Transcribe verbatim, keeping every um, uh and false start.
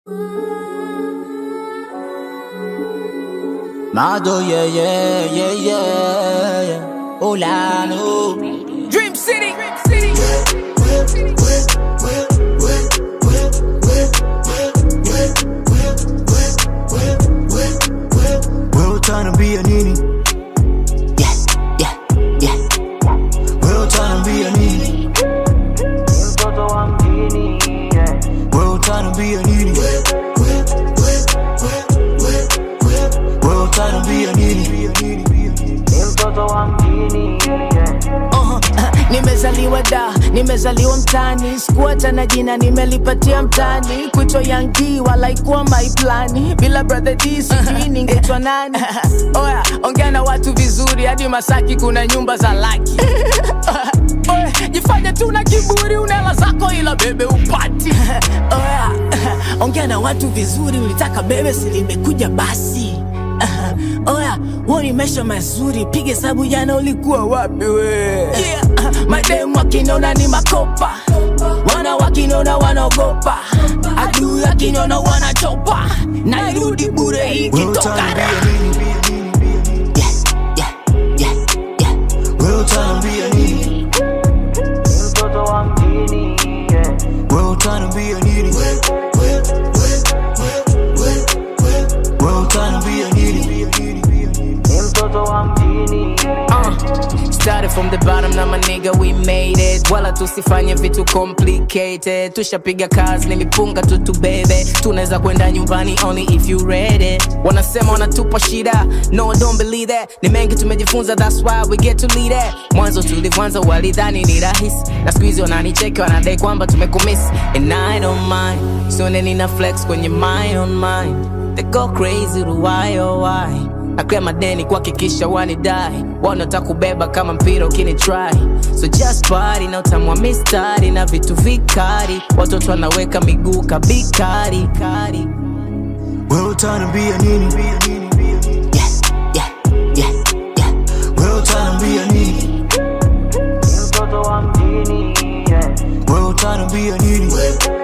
Mado, yeah, yeah, yeah, yeah, yeah. Hola, no. Dream City, Dream City. We're trying to be a nini. Yeah, yeah, yeah. We're trying to be a nini. We're trying to be a nini. We're trying to be a nini. Uh-huh. Nimezaliwa da, nimezaliwa mtani, sikuata na jina nimelipatia mtani. Kuitwa Young D wala ikuwa my plani, bila brother D sijui ningeitwa nani. Oya, ongea na watu vizuri, hadi Masaki kuna nyumba za laki. Oya, jifanya tu na kiburi, unela zako ila bebe upati. Oya, ongea na watu vizuri, ulitaka bebe silimekuja basi. Uh, oya, woni mesha mazuri, pige sabu jana ulikuwa wapi we? Yeah, uh, mademu wakinona ni makopa, wana wakinona wanaogopa, adui wakinona wanachopa, na irudi bure hii kitoka. Yeah, yeah, yeah, yeah. We're trying to be a nini. We're trying to be a nini. We're trying to be a nini. Uh, started from the bottom na my nigga we made it. Wala tusifanye vitu complicated. Tushapiga kazi nilipunga tutu bebe. Tunaweza kwenda nyumbani only if you ready. Wanasema wanatupa shida, no I don't believe that. Ni mengi tumejifunza, that's why we get to lead it. Mwanzo tulivyoanza walidhani ni rahisi, na siku hizi wananicheki wanadai kwamba tumekumisi. And I don't mind, soon nina flex kwenye mind on mind. They go crazy to why oh why. Naklea madeni kuhakikisha wanidai, wanataka kubeba kama mpira ukini try. So just party na utamwa mistari na vitu vikari, watoto wanaweka miguu kabikari kari. We're trying to be a nini. Yeah, yeah, yeah, yeah. We're trying to be a nini. We're trying to be a nini.